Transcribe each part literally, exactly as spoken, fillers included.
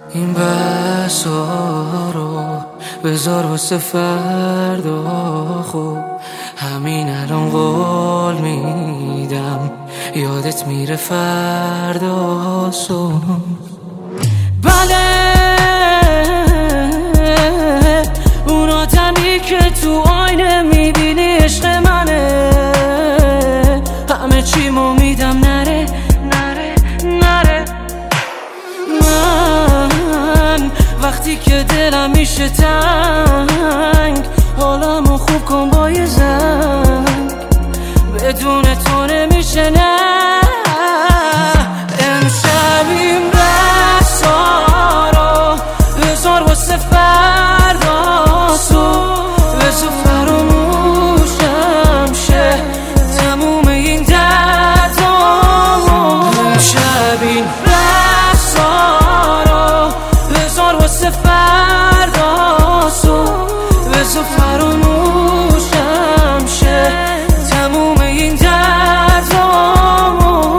این بحثا رو بذار واسه فردا، خوب همین الان قول میدم یادت میره فردا صبح. بله اون آدمی که تو آینه میبینی عشق منه، همه چیمو میدم نره نره نره. من وقتی که دلم میشه تنگ، حالمو خوب کن با یه زنگ، بدون تو نمیشه نه. امشب این بحثا رو بذار واسه فردا صبح، بذار فراموشم شه تموم این دردامو. امشب این بحثا رو بذار واسه فردا صبح، بذار فراموشم شه تموم این دردامو.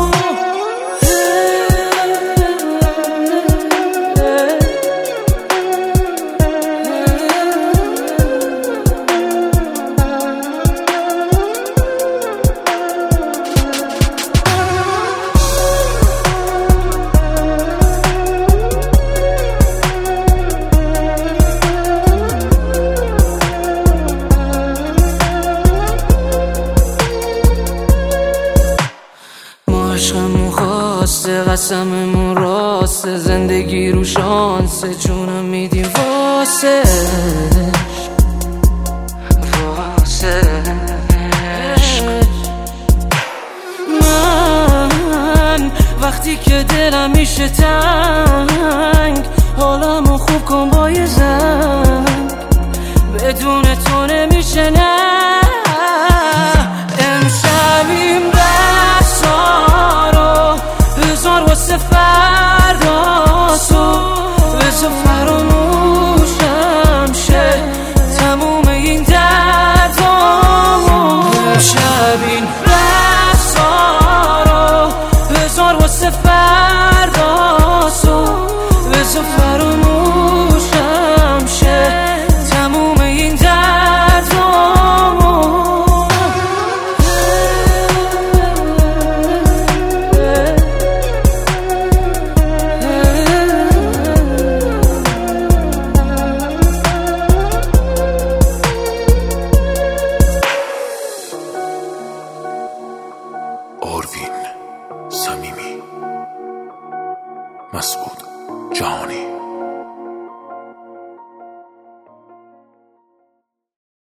عشقمون خواسته، قسممون راسته، زندگی رو شانسه، جونم میدیم واسه واسه من وقتی که دلم میشه تنگ، حالمو خوب کن با یه زنگ، بدون تو نمیشه نه. امشب این بذار واسه فردا صبح، بذار فراموشم شه تموم این دردامو. امشب این بحثا رو بذار واسه فردا صبح، بذار فراموشم شه تموم این دردامو. آروین صمیمی، مسعود جهانی.